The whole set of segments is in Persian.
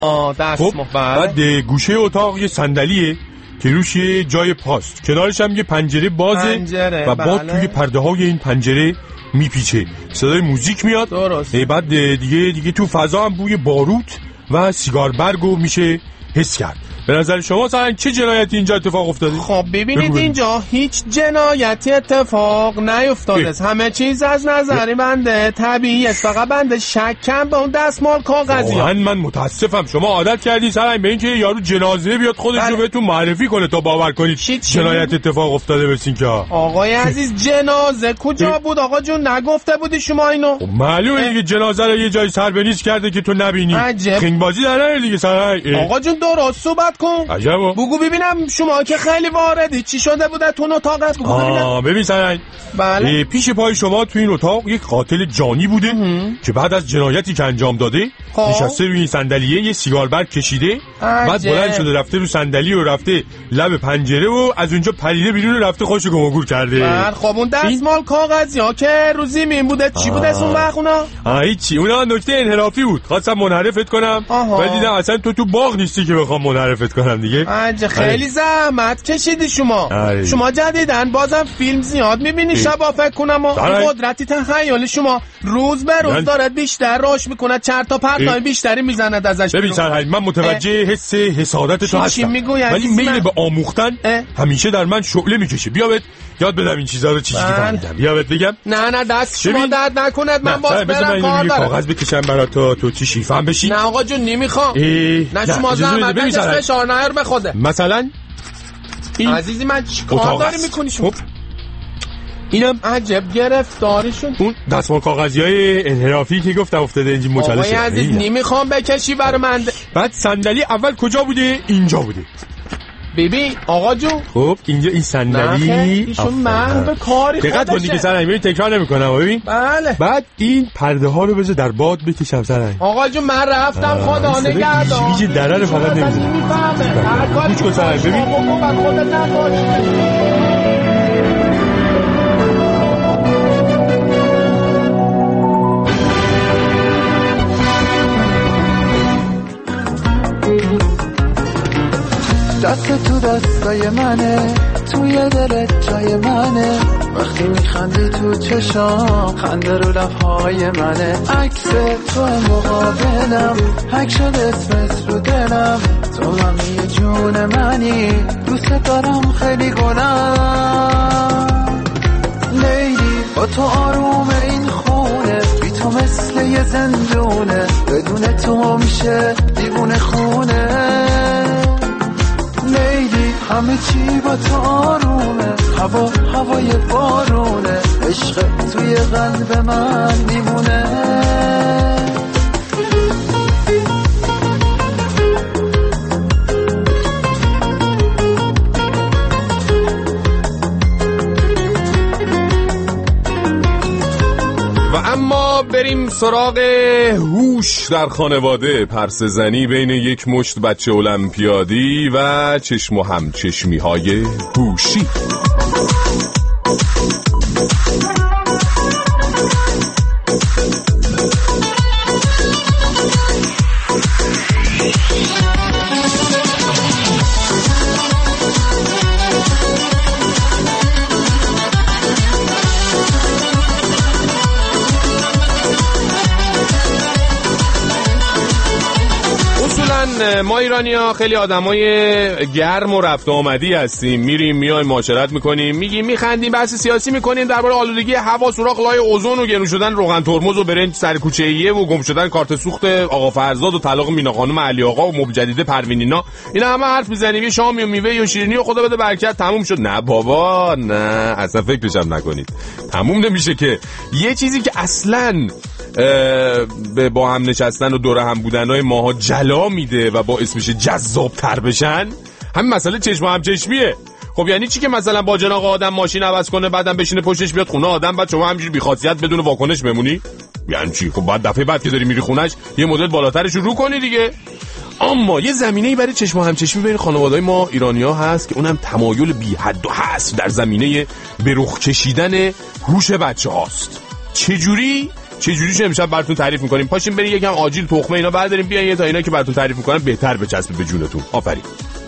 دستمال. بعد گوشه اتاق یه صندلیه که روش یه جای پاست، کنارش هم یه پنجره بازه و باد توی پرده های این پنجره میپیچه، صدای موزیک میاد. درست. بعد دیگه تو فضا هم بوی باروت و سیگار برگو میشه حس کرد. به نظر شما سرنگ چه جنایتی اینجا اتفاق افتاده؟ خب ببینید اینجا هیچ جنایتی اتفاق نیفتاده، همه چیز از نظر بنده طبیعی است، فقط بنده شکم به اون دستمال کاغذی. من متاسفم شما عادت کردی سرنگ به این که یارو جنازه بیاد خودش رو بهتون معرفی کنه تا باور کنید جنایت اتفاق افتاده بسین که. آقای عزیز جنازه کجا بود آقا جون؟ نگفته بودی شما اینو؟ معلومه دیگه جنازه رو یه جای سر به نیست کرده که تو نبینی. خنگ بازی در دیگه سرنگ. آقا جون درست صحبت کن. عجبا. بگو ببینم شما که خیلی واردی چی شده بوده تو اتاقت؟ بگو ببینم. ببین سرنگ. بله. پیش پای شما تو این اتاق یک قاتل جانی بوده که بعد از جنایتی که انجام داده نشسته روی این صندلیه، یه سیگار برگ کشیده، بعد بلند شده رفته رو صندلی و رفته لب پنجره و از اونجا پریده بیرون و رفته خودشو گمگور کرده. بعد خب اون دستمال کاغذی ها که رو زمین بوده چی بوده اون وقت اونا؟ هیچی، اونا نکته انحرافی بود، خواستم منحرفت کنم ولی دیدم اصلا تو باغ نیستی که بخوام منحرفت کنم دیگه. خیلی زحمت کشیدی شما. شما جدیدن بازم فیلم زیاد میبینی شبا فکر کنم قدرتی تخیل شما روز به روز داره بیشتر رشد میکنه، چرت و پرتای بیشتری میزنه ازش. ببین سرحال من متوجه حس حسادت تو هستم ولی میل به آموختن همیشه در من شعله میکشه. بیا بهت یاد بدم این چیزا رو چجوری فهمیدم. بیا بهت بگم. نه دست شما درد نکند، من باز برم کار دارم. کاغذ بکشم برات تو چی شیفهم بشی. نه آقا جون نمیخوام. نه شما زحمت بکش فشار نیار به خوده. مثلا عزیزی من چیکار داری میکنی شما؟ اینم عجب گرفتاریشون. اون دستمال کاغذیای انحرافی که گفتم افتاده اینجا مچاله شده. آقای عزیز نمیخوام بکشی برای من. بعد صندلی اول کجا بوده؟ اینجا بوده. ببین آقا جون خب اینجا این صندلی ایشون محو کاری خودشه. دقت کنی که سرنگ تکرار نمیکنم. ببین بله. بعد این پرده ها رو بذار در باد بکشم سرنگ. آقا جون من رفتم خدا نگهدار. هیچ درر فقط نمیزنه. هر کاری گوش کن سرنگ ببین. خودت نباش. دست تو دستای منه، توی دلت جای منه، وقتی میخندی تو چشام خنده رو لبهای منه، عکس تو مقابلم حک شد اسمت رو دلم، تو همی جون منی دوست دارم خیلی گلم، لیلی با تو آروم این خونه، بی تو مثل یه زندونه، بدون تو میشه دیوونه خونه، لیلی همه چی با تو آرومه، هوای بارونه، عشق توی قلب من میمونه. و اما بریم سراغ هوش در خانواده، پرسه زنی بین یک مشت بچه المپیادی و چشم و همچشمی های هوشی. ما ایرانی‌ها خیلی آدمای گرم و رفت آمدی هستیم، میریم میایم معاشرت میکنیم، میگیم میخندیم، بحث سیاسی میکنیم، درباره آلودگی هوا، سوراخ لای اوزون و گرون شدن روغن ترمز و برنج سر کوچه ایه و گم شدن کارت سوخت آقا فرزاد و طلاق مینا خانم علی آقا و مب جدید پروینینا، اینا همه حرف میزنیم، یه شامی و میوه و شیرینی و خدا بده برکت تموم شد. نه بابا نه، اصلا فکرش هم نکنید، تموم نمیشه که. یه چیزی که اصلاً با هم نشستن و دور هم بودنهای ماها جلا میده و باعث میشه جذاب تر بشن، همین مسئله چشم و همچشمیه. خب یعنی چی که مثلا با جناق آدم ماشین عوض کنه بعدم بشینه پشتش بیاد خونه آدم، بعد شما همینجوری بی‌خاصیت بدون واکنش بمونی؟ یعنی چی؟ خب بعد دفعه بعد که داری میری خونش یه مدل بالاترش رو کنی دیگه. اما یه زمینه‌ای برای چشم و همچشمی بین خانواده‌های ما ایرانی‌ها هست که اونم تمایل بی حد و حصر در زمینه به رخ کشیدن هوش بچه‌هاست. چجوری؟ چه جوریش امشب براتون تعریف می‌کنیم. پاشین بریم یکم آجیل تخمه اینا برداریم بیاین یه تا اینا که براتون تعریف می‌کنم بهتر بچسبه به جونتون. آفرین.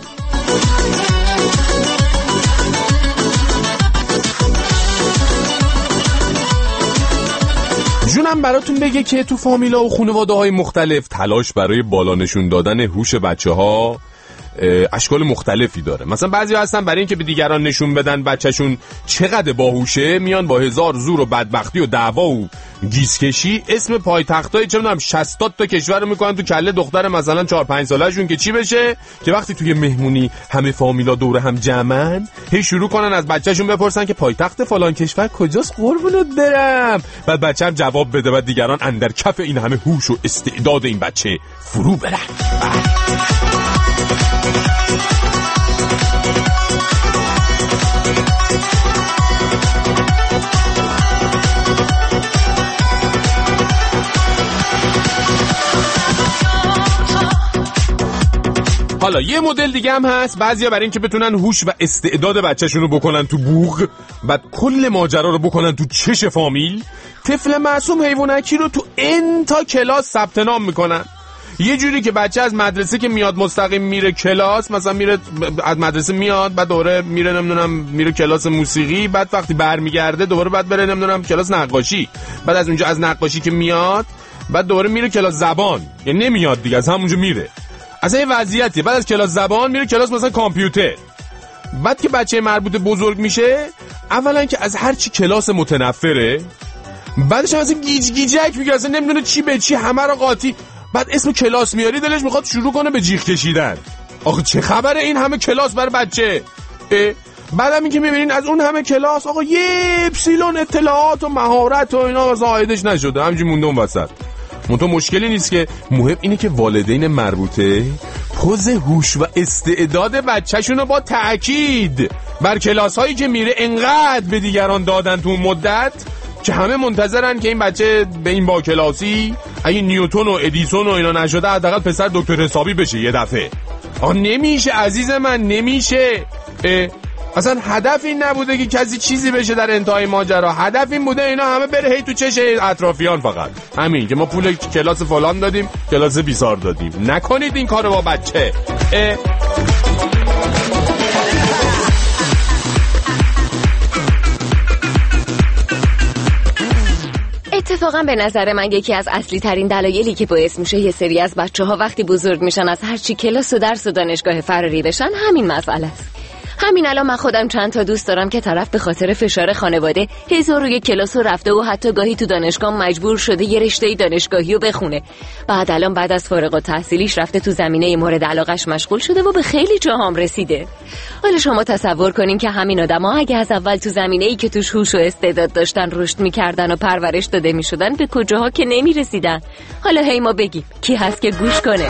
جونم براتون بگه که تو فامیلا و خانواده‌های مختلف تلاش برای بالا نشون دادن هوش بچه‌ها اشکال مختلفی داره. مثلا بعضی هستن برای اینکه به دیگران نشون بدن بچه‌شون چقدر باهوشه میان با هزار زور و بدبختی و دعوا و گیسکشی اسم پایتختای چه میدونم 60 تا کشور رو میکنن تو کله دختر مثلا 4 5 ساله‌شون که چی بشه که وقتی توی مهمونی همه فامیلا دور هم جمعن هی شروع کنن از بچه‌شون بپرسن که پایتخت فلان کشور کجاست قربونت برم، بعد بچه‌م جواب بده و دیگران اندر کف این همه هوش و استعداد این بچه فرو برن. حالا یه مدل دیگه هم هست، بعضیا برای اینکه بتونن هوش و استعداد بچه‌شون رو بکنن تو بوق، بعد کل ماجرا رو بکنن تو چش فامیل، طفل معصوم حیوانکی رو تو تا کلاس ثبت نام میکنن. یه جوری که بچه از مدرسه که میاد مستقیم میره کلاس، مثلا میره از مدرسه میاد بعد دوباره میره نمیدونم میره کلاس موسیقی، بعد وقتی برمیگرده دوباره بعد بره نمیدونم کلاس نقاشی، بعد از اونجا از نقاشی که میاد بعد دوباره میره کلاس زبان، یعنی نمیاد دیگه از همونجا میره. اصلا یه وضعیتی. بعد از کلاس زبان میره کلاس مثلا کامپیوتر. بعد که بچه مربوطه بزرگ میشه، اولا که از هر چی کلاس متنفره، بعدش هم مثلا گیجک میگه اصلا نمیدونه چی به چی، همه رو قاطی. بعد اسم کلاس میاری دلش میخواد شروع کنه به جیغ کشیدن. آخه چه خبره این همه کلاس برای بچه؟ بعدم این که میبینین از اون همه کلاس آقا یه اپسیلون اطلاعات و مهارت و اینا واسه عایدش نشده، همینجوری مونده اون وسط. منتها مشکلی نیست که مهم اینه که والدین مربوطه پوز هوش و استعداد بچه‌شون رو با تأکید بر کلاس‌هایی که میره انقدر به دیگران دادن تو مدت که همه منتظرن که این بچه به این با کلاسی اگه نیوتن و ادیسون و اینا نشده حداقل پسر دکتر حسابی بشه یه دفعه. نمیشه عزیز من، نمیشه. اصلا هدف این نبوده که کسی چیزی بشه در انتهای ماجرا، هدف این بوده اینا همه بره هی تو چش اطرافیان، فقط همین که ما پول کلاس فلان دادیم کلاس بیسار دادیم. نکنید این کارو با بچه. اتفاقا به نظر من یکی از اصلی ترین دلایلی که باعث میشه یه سری از بچه‌ها وقتی بزرگ میشن از هرچی کلاس و درس و دانشگاه فراری بشن همین مسئله است. همین الان من خودم چند تا دوست دارم که طرف به خاطر فشار خانواده 1001 کلاس رو رفته و حتی گاهی تو دانشگاه مجبور شده یه رشته دانشگاهی رو بخونه. بعد از فارغ التحصیلیش رفته تو زمینه مورد علاقش مشغول شده و به خیلی جاهام رسیده. حالا شما تصور کنین که همین آدما اگه از اول تو زمینه‌ای که توش هوش و استعداد داشتن رشد می‌کردن و پرورش داده می‌شدن به کجاها که نمی‌رسیدن. حالا هی ما بگیم کی هست که گوش کنه.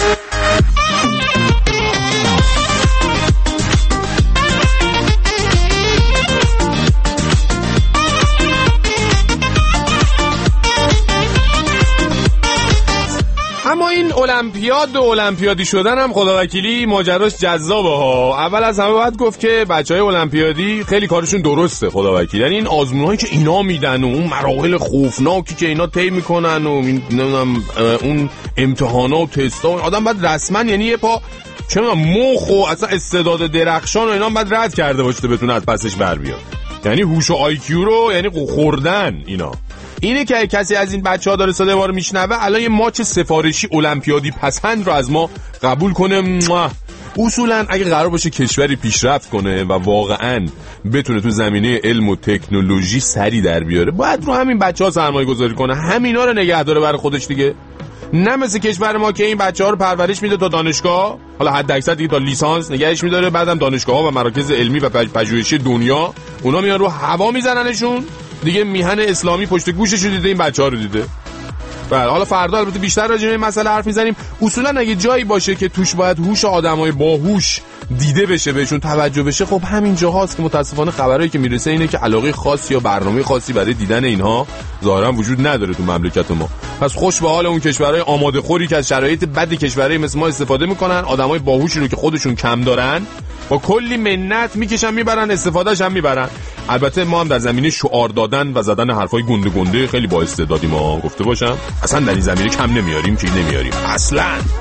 اما این المپیاد و المپیادی شدن هم خداوکیلی ماجراش جذابه ها. اول از همه باید گفت که بچهای المپیادی خیلی کارشون درسته خداوکیلی، یعنی این آزمونایی که اینا میدن و اون مراحل خوفناکی که اینا طی میکنن و اون امتحانا و تستا و آدم باید رسما یعنی یه پا چه مخ و اصلا استعداد درخشان و اینا باید رد کرده باشه بتونه از پسش بر بیاد. یعنی هوش و آی کیو رو یعنی خوردن اینا. اینه که کسی از این بچه‌ها داره صدای ما رو میشنوه الان یه ماچ سفارشی المپیادی پسند رو از ما قبول کنه. اصولا اگه قرار باشه کشوری پیشرفت کنه و واقعا بتونه تو زمینه علم و تکنولوژی سری در بیاره باید رو همین بچه‌ها سرمایه گذاری کنه، همینا رو نگه داره برای خودش دیگه. نه مثل کشور ما که این بچه‌ها رو پرورش میده تا دانشگاه، حالا حد اکثر دیگه تا لیسانس نگهش میداره، بعدم دانشگاه‌ها و مراکز علمی و پژوهشی دنیا اونا میان رو هوا میزننشون دیگه. میهن اسلامی پشت گوشش رو دیده، این بچه‌ها رو دیده. بله حالا فردا البته بیشتر راجع به این مسئله حرف میزنیم. اصولا اگه جایی باشه که توش باید هوش آدمای باهوش دیده بشه، بهشون توجه بشه، خب همین جاهاست که متاسفانه خبرایی که میرسه اینه که علاقه خاصی یا برنامه خاصی برای دیدن اینها ظاهرا وجود نداره تو مملکت ما. پس خوش به حال اون کشورهای آماده خوری که از شرایط بد کشورهای مثل ما استفاده میکنن، آدمای باهوشی رو که خودشون کم دارن با کلی منت میکشن میبرن، استفادهش هم میبرن. البته ما هم در زمینه شعار دادن و زدن حرفای گنده گنده خیلی با استعدادیم، ما گفته باشم اصلا در این زمینه کم نمیاریم که نمیاریم اصلا.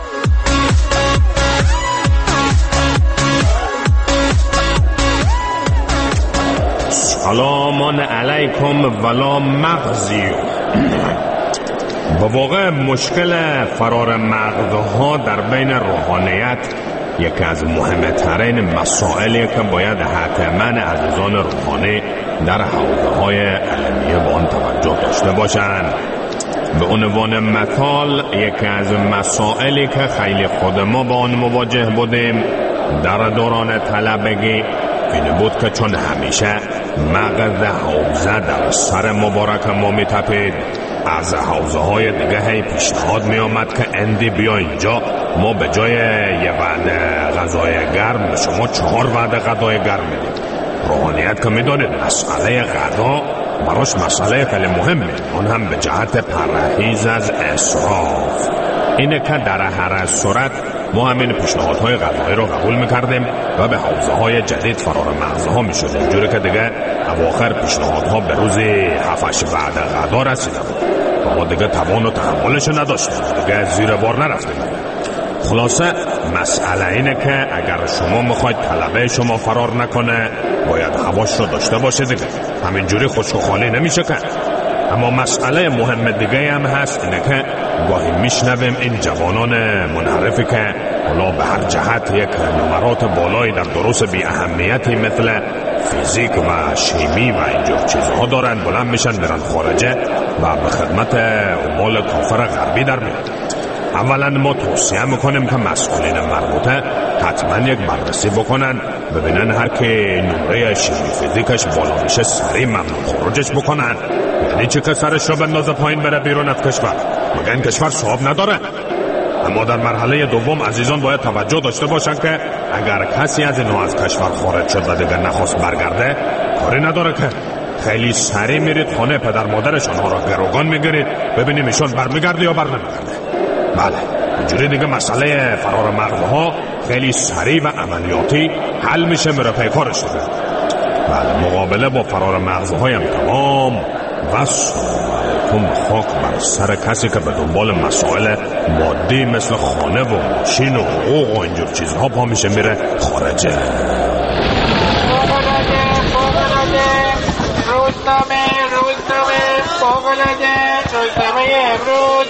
سلام علیکم ولا مغزی. با واقع مشکل فرار مغزها در بین روحانیت یکی از مهمترین مسائلی که باید حتما عزیزان روحانی در حوزه‌های علمیه با آن توجه داشته باشند. به عنوان مثال یکی از مسائلی که خیلی خود ما با آن مواجه بودیم در دوران طلبگی این بود که چون همیشه مغز حوزه در سر مبارک ما می تپید، از حوزه های دیگه هی پیشنهاد می آمد که اندی بیا اینجا، ما به جای یه وعده غذای گرم به شما 4 وعده غذای گرم میدیم. روحانیت که می دانید مسئله غذا براش مسئله خیلی مهمه، آن هم به جهت پرهیز از اسراف. اینه که در هر صورت ما همین پیشنهادهای غذایی رو قبول میکردیم و به حوزه های جدید فرار مغزها میشد، اینجوری که دیگه اواخر پیشنهادها به روزی 7-8 وعده غذا رسیده بود و ما دیگه توان و تحملش نداشتیم، دیگه زیر بار نرفتیم. خلاصه مسئله اینه که اگر شما میخواید طلبه شما فرار نکنه باید هواش رو داشته باشه دیگه، همینجوری خشک و خالی نمیشه که. اما مسئله مهم دیگه هم هست، اینه که گاهی میشنویم این جوانان منحرفی که حالا به هر جهت یک نمرات بالایی در دروس بی اهمیتی مثل فیزیک و شیمی و اینجور چیزها دارن، بلند میشن برن خارجه و به خدمت عمال کافر غربی در میاد. اولا ما توصیه میکنیم که مسئولین مربوطه حتما یک بررسی بکنن، ببینن هر که نمره شیمی فیزیکش بالا میشه سریع ممنوع خروجش بکنن. یعنی چه که سرش رو بندازه پایین بره بیرون از کشور، مگه این کشور صاحب نداره؟ اما در مرحله دوم عزیزان باید توجه داشته باشن که اگر کسی از اینها از کشور خارج شد و دیگه نخواست برگرده، کاری نداره که خیلی سریع میرید خانه پدر مادرش، آنها را گروگان میگیرید ببینیم ایشون برمیگرده یا برنمیگرده. بله اینجوری دیگه مسئله فرار مغزها خیلی سریع و عملیاتی حل میشه، میره پیکارش دیگه. بله مقابله با فرار مغزهای هم تمام و سلام خاک بر سر کسی که به دنبال مسائل مادی مثل خانه و ماشین و حقوق و اینجور چیزها پا میشه میره خارجه. روزنامه امروز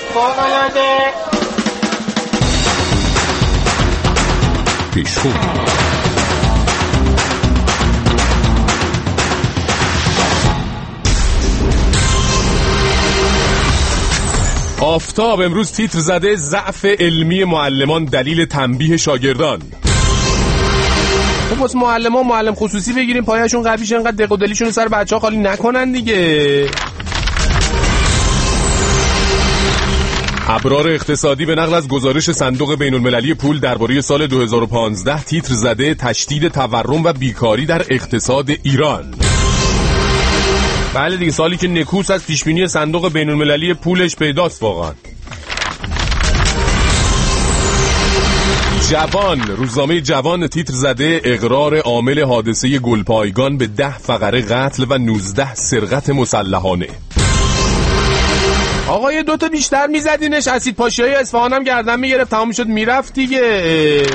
پیشخون. آفتاب امروز تیتر زده ضعف علمی معلمان دلیل تنبیه شاگردان. خب واسه معلم خصوصی بگیریم پایشون قویش، انقدر دق و دلیشون سر بچه‌ها خالی نکنن دیگه. ابرار اقتصادی به نقل از گزارش صندوق بین‌المللی پول درباره سال 2015 تیتر زده تشدید تورم و بیکاری در اقتصاد ایران. بله دیگه، سالی که نکوس از پیشبینی صندوق بین‌المللی پولش پیداست واقعا. جوان، روزنامه جوان تیتر زده اقرار عامل حادثه گلپایگان به 10 فقره قتل و 19 سرقت مسلحانه. آقا یه 2 تا بیشتر میزدینش، اسید پاشیای اصفهان هم گردن میگرفت، تمام شد میرفت دیگه.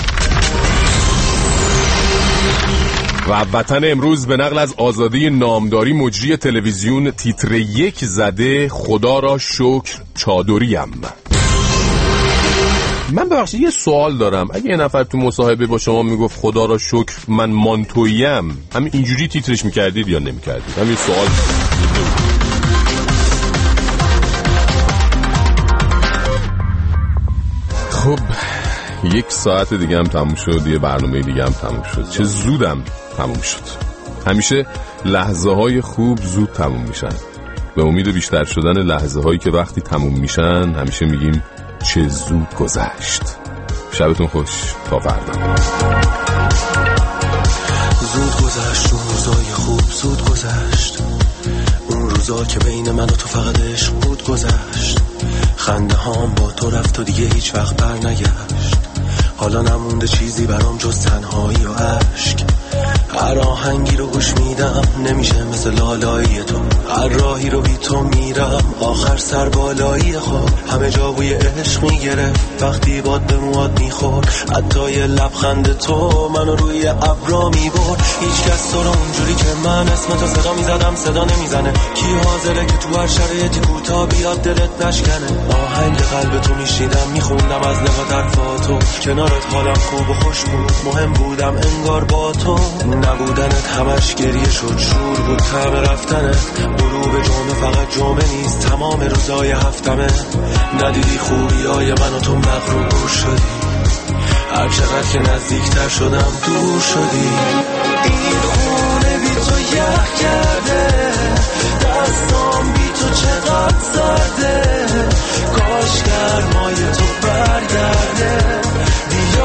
و وطن امروز به نقل از آزادی نامداری مجری تلویزیون تیتر 1 زده خدا را شکر چادریم. من ببخشید یه سوال دارم، اگه یه نفر تو مصاحبه با شما میگفت خدا را شکر من مانتویم، همین اینجوری تیترش میکردید یا نمیکردید؟ همین سوال. خب 1 ساعت دیگه هم تموم شد، یه برنامه دیگه هم تموم شد. چه زودم تموم شد. همیشه لحظه های خوب زود تموم میشن. به امید بیشتر شدن لحظه هایی که وقتی تموم میشن همیشه میگیم چه زود گذشت. شبتون خوش، تا فردا. زود گذشت اون روزای خوب، زود گذشت اون روزا که بین من و تو فقط عشق بود گذشت. خنده هام با تو رفت و دیگه هیچ وقت بر نگشت. حالا نمونده چیزی برام جز تنهایی و عشق. هر آهنگی رو گوش میدم نمیشه مثل لالایی تو، هر راهی رو بی تو میرم آخر سر بالایی خود. همه جا بوی عشق میگرفت وقتی باد به مواد میخورد، حتی یه لبخند تو منو روی ابرا میبرد. هیچ کس تو رو اونجوری که من اسم تو صدا میزدم صدا نمیزنه. کی حاضره که تو هر شرایطی کوتا بیاد دلت نشکنه؟ آهنگ قلب تو میشیدم میخوندم از لغت حرفاتو، کنارت حالم خوب و خوش بود، مهم بودم انگار با تو. نبودنت همش گریه شد، شور بود طعم رفتنت. غروب جمعه فقط جمعه نیست، تمام روزای هفتمه. ندیدی خوبیای من و تو مغرور شدی، هر چقدر که نزدیکتر شدم دور شدی. این خونه بی تو یخ کرده، دستام بی تو چقدر سرده. کاش گرمای تو برگرده،